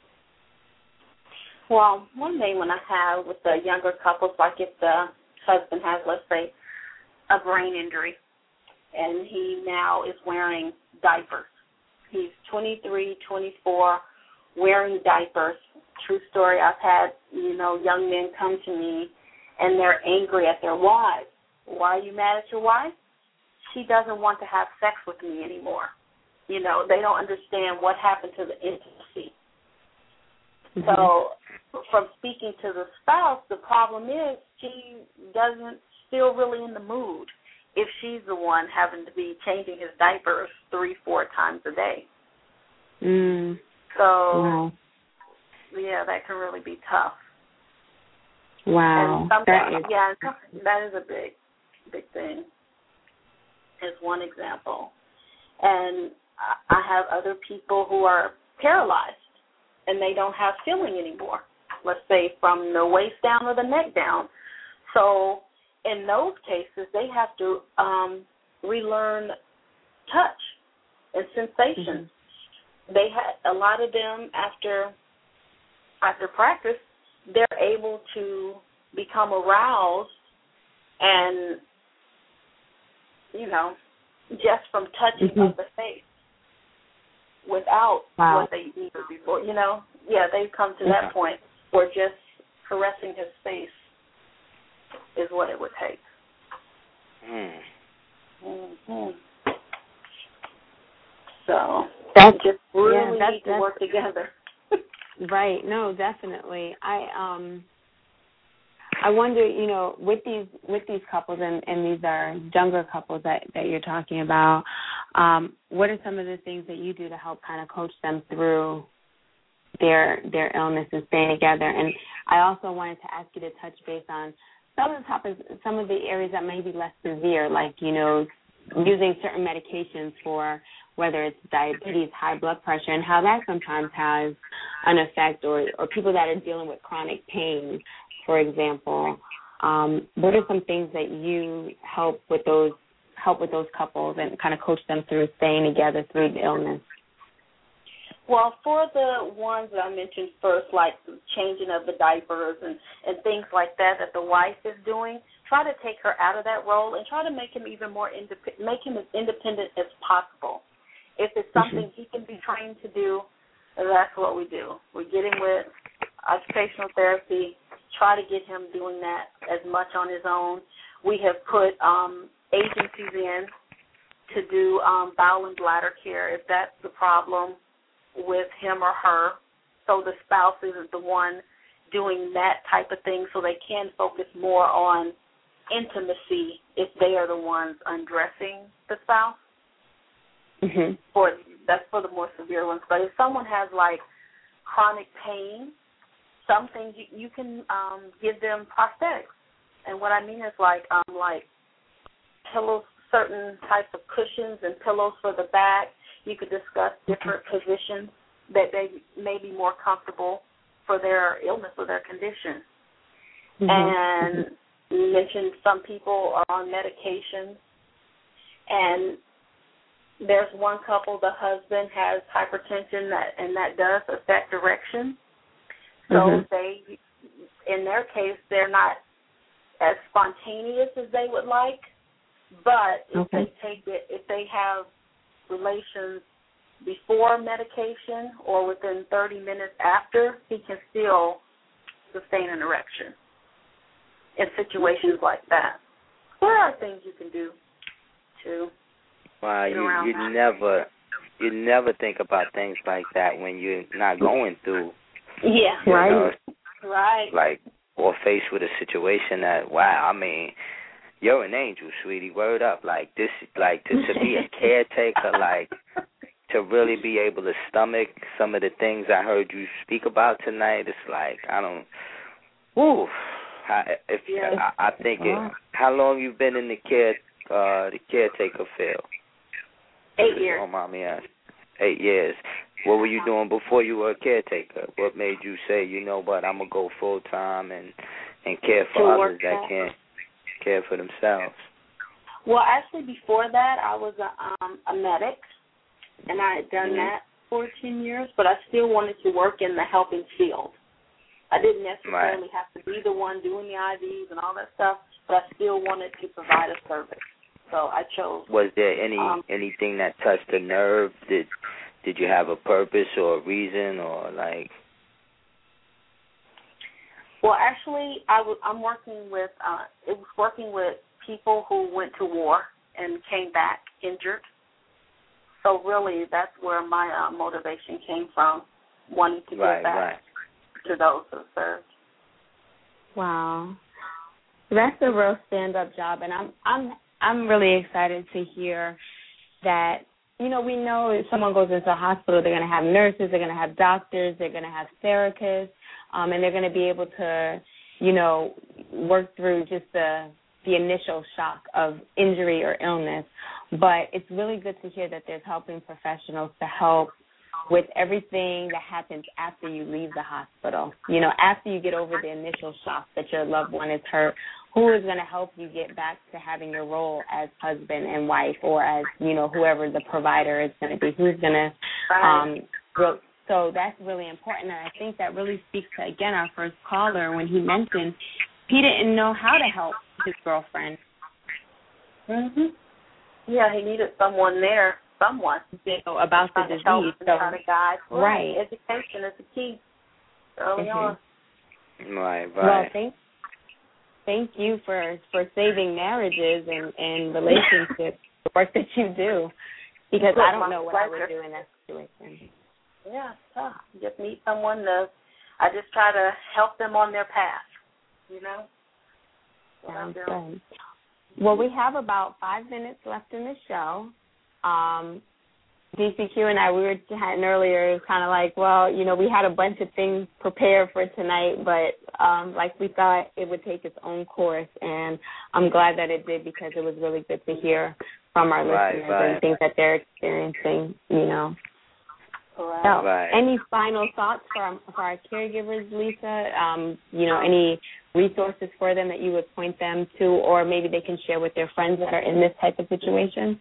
Well, one thing when I have with the younger couples, like if the husband has, let's say, a brain injury, and he now is wearing diapers. He's 23, 24, wearing diapers. True story, I've had, young men come to me, and they're angry at their wives. Why are you mad at your wife? She doesn't want to have sex with me anymore. They don't understand what happened to the intimacy. Mm-hmm. So from speaking to the spouse, the problem is she doesn't feel really in the mood if she's the one having to be changing his diapers 3-4 times a day. So, yeah, that can really be tough. Wow. And that is a big thing. Is one example. And I have other people who are paralyzed and they don't have feeling anymore, let's say from the waist down or the neck down. So in those cases, they have to relearn touch and sensation. They had a lot of them after practice, they're able to become aroused and, just from touching of the face without what they needed before, Yeah, they've come to that point where just caressing his face is what it would take. So that's just really need to work together. Right. No, definitely. I wonder, with these couples, and these are younger couples that you're talking about, what are some of the things that you do to help kind of coach them through their illness and staying together? And I also wanted to ask you to touch base on some of the topics, some of the areas that may be less severe, like, using certain medications for whether it's diabetes, high blood pressure, and how that sometimes has an effect, or people that are dealing with chronic pain, for example. What are some things that you help with those couples and kind of coach them through staying together through the illness? Well, for the ones that I mentioned first, like changing of the diapers and things like that the wife is doing, try to take her out of that role and try to make him even more make him as independent as possible. If it's something he can be trained to do, that's what we do. We get him with occupational therapy, try to get him doing that as much on his own. We have put agencies in to do bowel and bladder care if that's the problem with him or her, so the spouse isn't the one doing that type of thing, so they can focus more on intimacy if they are the ones undressing the spouse. That's for the more severe ones. But if someone has like chronic pain, some things you can give them prosthetics. And what I mean is like pillows, certain types of cushions and pillows for the back. You could discuss different positions that they may be more comfortable for their illness or their condition. And you mentioned some people are on medication, and there's one couple, the husband has hypertension, and that does affect erection. So they, in their case, they're not as spontaneous as they would like, but if they take it, if they have relations before medication or within 30 minutes after, he can still sustain an erection in situations like that. There are things you can do to you never think about things like that when you're not going through. Yeah, right. Like, or faced with a situation that, wow, I mean, you're an angel, sweetie. Word up. Like this, like to be a caretaker, like to really be able to stomach some of the things I heard you speak about tonight. It's like I think how long you been in the caretaker field? 8 years. Oh, mommy asked. 8 years. What were you doing before you were a caretaker? What made you say, you know what, I'm gonna go full time and care for others that can't care for themselves? Well, actually, before that, I was a medic, and I had done that for 10 years, but I still wanted to work in the helping field. I didn't necessarily have to be the one doing the IVs and all that stuff, but I still wanted to provide a service. So I chose. Was there anything that touched the nerve? Did you have a purpose or a reason or like? Well, actually, I'm working with people who went to war and came back injured. So really, that's where my motivation came from, wanting to give back to those who served. Wow, that's a real stand-up job, and I'm really excited to hear that. You know, we know if someone goes into a hospital, they're going to have nurses, they're going to have doctors, they're going to have therapists, and they're going to be able to, work through just the initial shock of injury or illness. But it's really good to hear that there's helping professionals to help with everything that happens after you leave the hospital. You know, after you get over the initial shock that your loved one is hurt, who is going to help you get back to having your role as husband and wife, or as, you know, whoever the provider is going to be, who's going to so that's really important, and I think that really speaks to, again, our first caller when he mentioned he didn't know how to help his girlfriend. Yeah, he needed someone there, you know, about the disease. Try to guide. Right. Education is the key early on. Right. Well, thank you for saving marriages and relationships, the work that you do, because I don't know what I would do in that situation. Yeah, it's tough. You just need someone I just try to help them on their path, you know. Sounds good. Well, we have about 5 minutes left in the show. DCQ and I, we were chatting earlier. It was kind of like, well, you know, we had a bunch of things prepared for tonight, but like we thought it would take its own course, and I'm glad that it did, because it was really good to hear from our listeners and things that they're experiencing, you know. So, any final thoughts for our caregivers, Lisa? You know, any resources for them that you would point them to, or maybe they can share with their friends that are in this type of situation?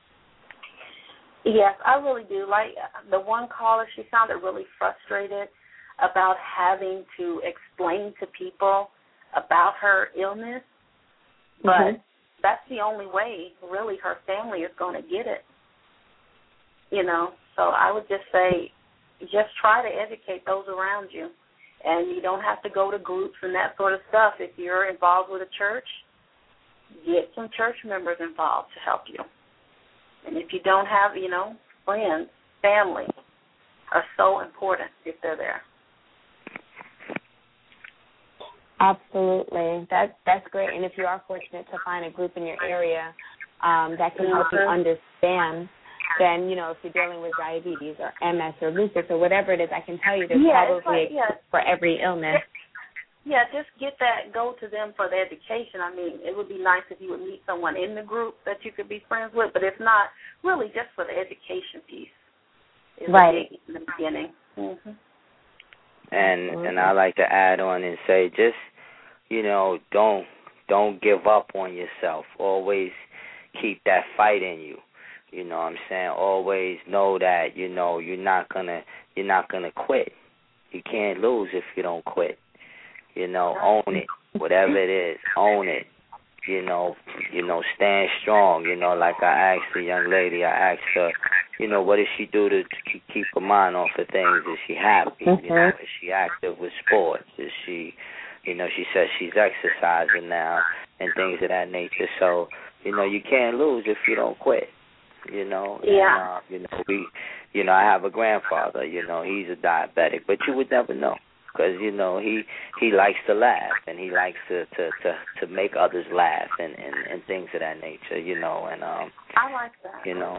Yes, I really do. Like the one caller, she sounded really frustrated about having to explain to people about her illness, but that's the only way, really, her family is going to get it, you know. So I would just say just try to educate those around you. And you don't have to go to groups and that sort of stuff. If you're involved with a church, get some church members involved to help you. And if you don't have, you know, friends, family are so important if they're there. Absolutely. That's great. And if you are fortunate to find a group in your area that can help you understand, then, you know, if you're dealing with diabetes or MS or lupus or whatever it is, I can tell you there's probably for every illness. Just go to them for the education. I mean, it would be nice if you would meet someone in the group that you could be friends with, but if not, really just for the education piece is big in the beginning. And I like to add on and say, just, you know, don't give up on yourself. Always keep that fight in you. You know what I'm saying? Always know that, you know, you're not gonna quit. You can't lose if you don't quit. You know, own it. Whatever it is, own it. You know, stand strong. You know, like I asked the young lady, I asked her, you know, what does she do to keep her mind off of things? Is she happy? You know, is she active with sports? Is she, you know, she says she's exercising now and things of that nature. So, you know, you can't lose if you don't quit. You know, and, I have a grandfather. You know, he's a diabetic, but you would never know, because you know he likes to laugh and he likes to make others laugh and things of that nature. You know, and I like that. You know,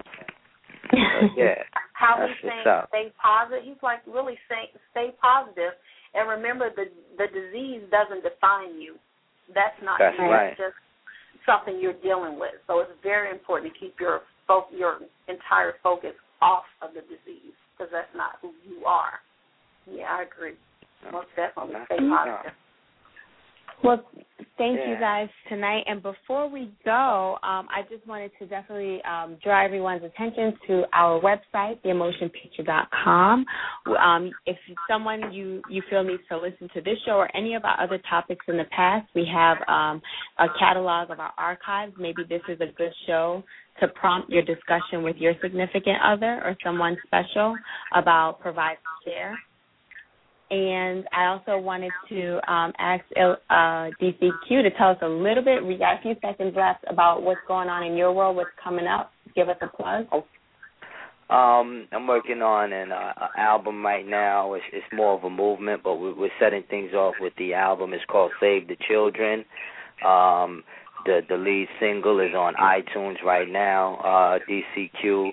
how he's saying stay positive. He's like really saying stay positive, and remember the disease doesn't define you. That's not you. Right. It's just something you're dealing with. So it's very important to keep your entire focus off of the disease, because that's not who you are. Yeah, I agree. Most definitely stay positive. Well, thank you guys tonight. And before we go, I just wanted to definitely draw everyone's attention to our website, theemotionpicture.com. If someone you feel needs to listen to this show or any of our other topics in the past, we have a catalog of our archives. Maybe this is a good show to prompt your discussion with your significant other or someone special about providing care. And I also wanted to ask DCQ to tell us a little bit, we got a few seconds left, about what's going on in your world, what's coming up. Give us a plug. I'm working on an album right now. It's more of a movement, but we're setting things off with the album. It's called Save the Children. The lead single is on iTunes right now. DCQ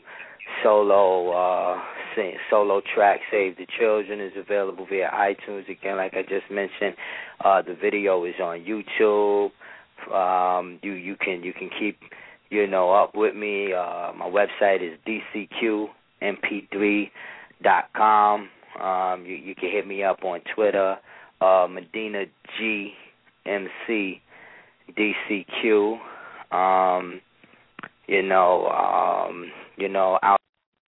solo track Save the Children is available via iTunes. Again, like I just mentioned, the video is on YouTube. You can keep up with me. My website is dcqmp3.com. .com. You can hit me up on Twitter, Medina G MC DCQ. Out